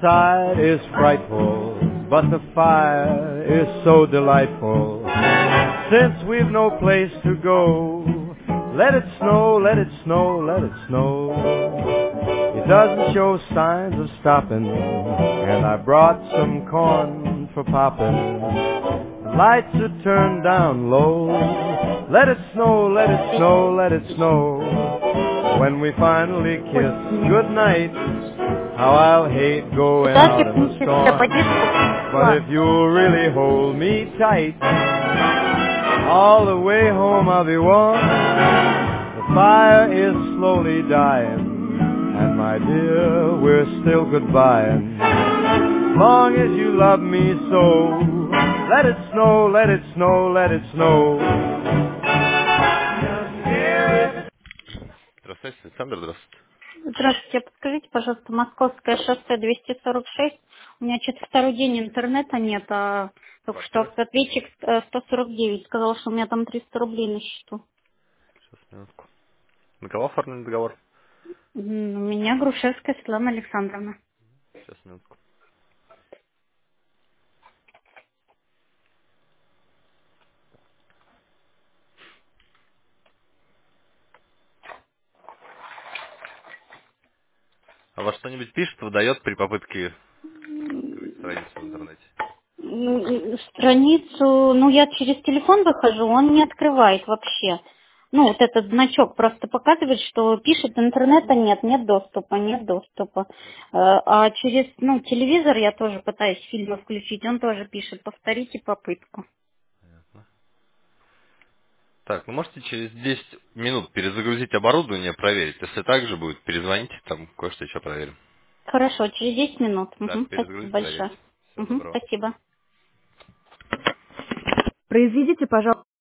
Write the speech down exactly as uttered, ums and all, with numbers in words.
outside is frightful, but the fire is so delightful. Since we've no place to go, let it snow, let it snow, let it snow. It doesn't show signs of stopping, and I brought some corn for popping. The lights are turned down low. Let it snow, let it snow, let it snow. When we finally kiss goodnight, how I'll hate going out in the storm. But if you'll really hold me tight, all the way home I'll be warm. The fire is slowly dying, and my dear, we're still goodbying. As long as you love me so, let it snow, let it snow, let it snow. Здравствуйте, Александр, здравствуйте. Здравствуйте, подскажите, пожалуйста, Московское шоссе двести сорок шесть. У меня что-то второй день интернета нет, а только что Квартира? автоответчик э, сто сорок девять сказал, что у меня там триста рублей на счету. Сейчас, минутку. На кого оформлен договор? М, У меня Грушевская Светлана Александровна. Сейчас, минутку. А вас что-нибудь пишет, выдает при попытке открыть страницу в интернете? М, м, Страницу, ну я через телефон выхожу, он не открывает вообще. Ну, вот этот значок просто показывает, что пишет, интернета нет, нет доступа, нет доступа. Э, А через, ну, телевизор я тоже пытаюсь фильмы включить, он тоже пишет, повторите попытку. Так, ну можете через десять минут перезагрузить оборудование, проверить. Если так же будет, перезвоните, там кое-что еще проверим. Хорошо, через десять минут. Да, Мгм, спасибо перезагрузите, проверьте. большое. Всего Мгм, доброго. спасибо. Произведите, пожалуйста.